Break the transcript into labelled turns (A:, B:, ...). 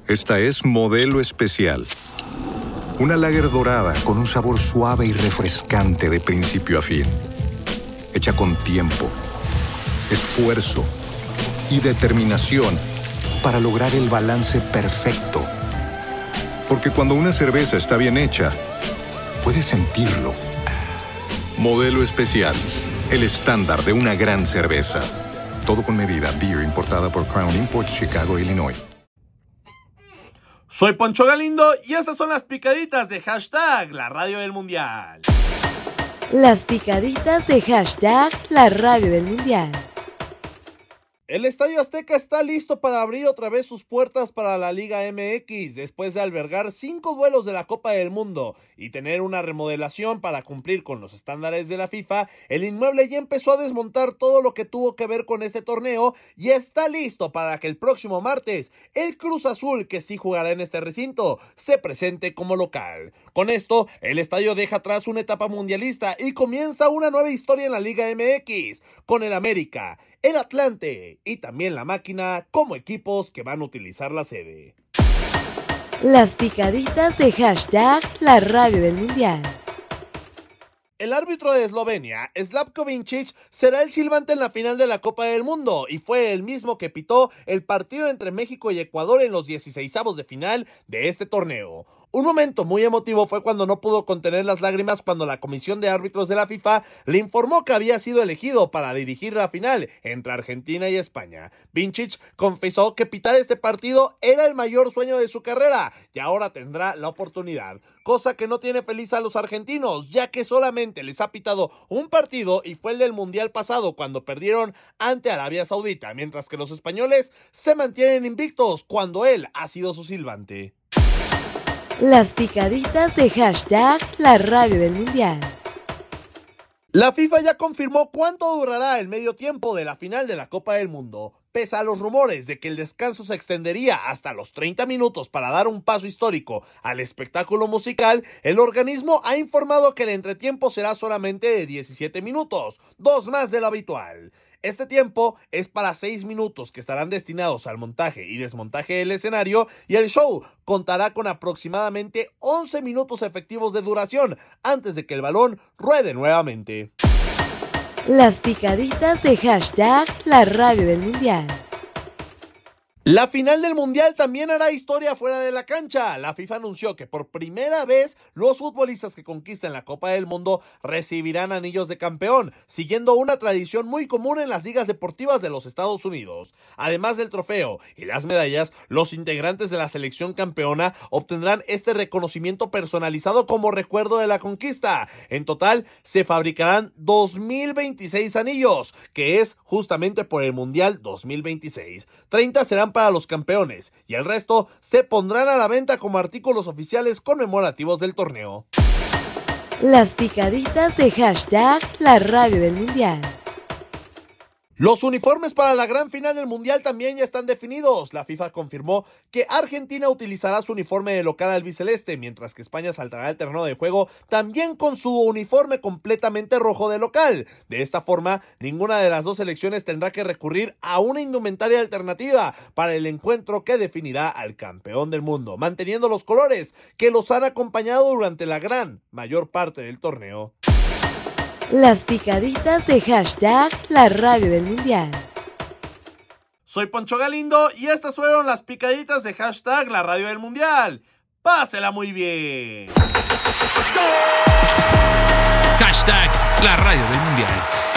A: Esta es Modelo Especial. Una lager dorada con un sabor suave y refrescante de principio a fin. Hecha con tiempo, esfuerzo y determinación para lograr el balance perfecto. Porque cuando una cerveza está bien hecha, puedes sentirlo. Modelo Especial, el estándar de una gran cerveza. Todo con medida. Beer importada por Crown Imports, Chicago, Illinois.
B: Soy Poncho Galindo y estas son las picaditas de hashtag La Radio del Mundial.
C: Las picaditas de hashtag La Radio del Mundial.
B: El Estadio Azteca está listo para abrir otra vez sus puertas para la Liga MX después de albergar 5 duelos de la Copa del Mundo y tener una remodelación para cumplir con los estándares de la FIFA. El inmueble ya empezó a desmontar todo lo que tuvo que ver con este torneo y está listo para que el próximo martes el Cruz Azul, que sí jugará en este recinto, se presente como local. Con esto, el estadio deja atrás una etapa mundialista y comienza una nueva historia en la Liga MX, con el América, el Atlante y también la Máquina como equipos que van a utilizar la sede.
C: Las picaditas de hashtag La Radio del Mundial.
B: El árbitro de Eslovenia, Slavko Vincic, será el silbante en la final de la Copa del Mundo y fue el mismo que pitó el partido entre México y Ecuador en los 16avos de final de este torneo. Un momento muy emotivo fue cuando no pudo contener las lágrimas cuando la comisión de árbitros de la FIFA le informó que había sido elegido para dirigir la final entre Argentina y España. Vincic confesó que pitar este partido era el mayor sueño de su carrera y ahora tendrá la oportunidad, cosa que no tiene feliz a los argentinos, ya que solamente les ha pitado un partido y fue el del Mundial pasado cuando perdieron ante Arabia Saudita, mientras que los españoles se mantienen invictos cuando él ha sido su silbante.
C: Las picaditas de hashtag La Radio del Mundial.
B: La FIFA ya confirmó cuánto durará el medio tiempo de la final de la Copa del Mundo. Pese a los rumores de que el descanso se extendería hasta los 30 minutos para dar un paso histórico al espectáculo musical, el organismo ha informado que el entretiempo será solamente de 17 minutos, 2 más de lo habitual. Este tiempo es para 6 minutos que estarán destinados al montaje y desmontaje del escenario y el show contará con aproximadamente 11 minutos efectivos de duración antes de que el balón ruede nuevamente.
C: Las picaditas de hashtag La Radio del Mundial.
B: La final del Mundial también hará historia fuera de la cancha. La FIFA anunció que por primera vez los futbolistas que conquisten la Copa del Mundo recibirán anillos de campeón, siguiendo una tradición muy común en las ligas deportivas de los Estados Unidos. Además del trofeo y las medallas, los integrantes de la selección campeona obtendrán este reconocimiento personalizado como recuerdo de la conquista. En total, se fabricarán 2026 anillos, que es justamente por el Mundial 2026. 30 serán para los campeones y el resto se pondrán a la venta como artículos oficiales conmemorativos del torneo.
C: Las picaditas de hashtag La Radio del Mundial.
B: Los uniformes para la gran final del Mundial también ya están definidos. La FIFA confirmó que Argentina utilizará su uniforme de local albiceleste, mientras que España saltará al terreno de juego también con su uniforme completamente rojo de local. De esta forma, ninguna de las dos selecciones tendrá que recurrir a una indumentaria alternativa para el encuentro que definirá al campeón del mundo, manteniendo los colores que los han acompañado durante la mayor parte del torneo.
C: Las picaditas de hashtag La Radio del Mundial.
B: Soy Poncho Galindo y estas fueron las picaditas de hashtag La Radio del Mundial. ¡Pásela muy bien!
D: Hashtag La Radio del Mundial.